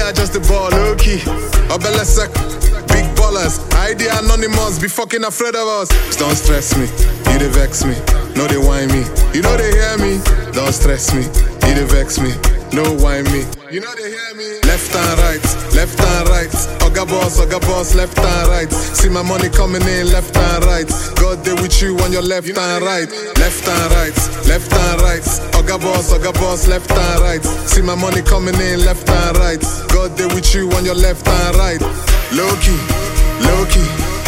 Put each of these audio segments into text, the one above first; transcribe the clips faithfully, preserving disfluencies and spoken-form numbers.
I just the ball, low key. Obele sec, big ballers. I the anonymous, be fucking afraid of us. Don't stress me, you they vex me. No, they whine me. You know they hear me. Don't stress me, you they vex me. No whine me. You know they hear me. Left and right, left and right. Oga boss, Oga boss, left and right. See my money coming in, left and right. God they with you on your left you know and right. Left and right, left and right. Oga boss, Oga boss, left and right. See my money coming in, left and right. God they with you on your left and right. Low key, low key.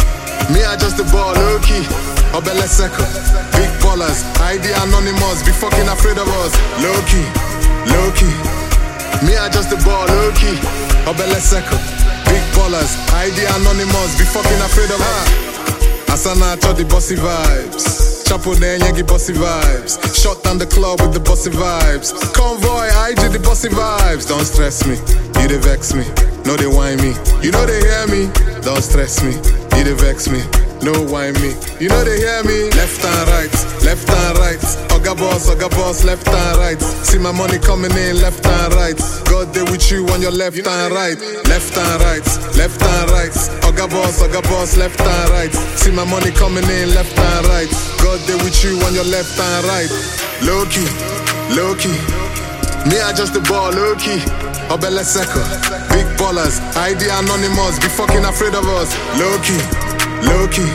Me I just the ball, low key. Obele Seko, big ballers. I the anonymous, be fucking afraid of us. Low key, low key. Me I just the ball, low key. Obele Seko, big ballers. I the anonymous, be fucking afraid of us. Asana cho the bossy vibes. Chapo den yegi bossy vibes. Shut down the club with the bossy vibes. Convoy, I do the bossy vibes. Don't stress me, you they vex me. No they whine me, you know they hear me. Don't stress me, you they vex me. No whine me, you know they hear me. Left and right, left and right. Oga boss, Oga boss, left and right. See my money coming in, left and right. God they with you on your left you know and right. Left and right, left and right. Oga boss, Oga boss, left and right. See my money coming in, left and right. God they with you on your left and right. Low key, low key. Me I just the ball, low key. Obele Seko, big ballers. I the anonymous, be fucking afraid of us. Low key, low key.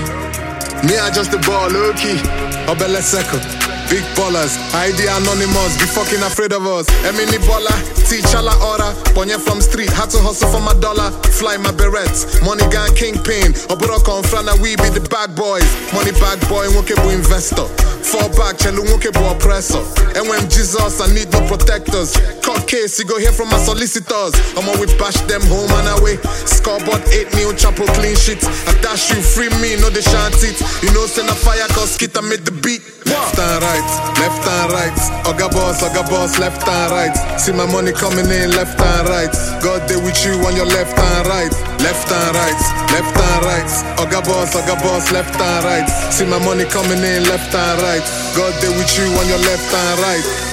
Me I just the ball, low key. Obele Seko, big ballers. I the anonymous, be fucking afraid of us. Emini baller, teacher la ora. Ponye from street, had to hustle for my dollar. Fly my berets, money gang kingpin. Oburo confrana, we be the bad boys. Money bag boy, wonkebu investor. Fall back, chelu wonkebu oppressor. And when Jesus, I need no protectors. Court case, you go hear from my solicitors. I'ma we bash them home and away. Scoreboard eight new chapel clean shit. I dash you, free me, no they shan't it. You know send a fire cause Kita made the beat. Left and right, left and right. Oga boss, Oga boss, left and right. See my money coming in, left and right. God they with you on your left and right. Left and right, left and right. Oga boss, Oga boss, left and right. See my money coming in, left and right. God they with you on your left and right.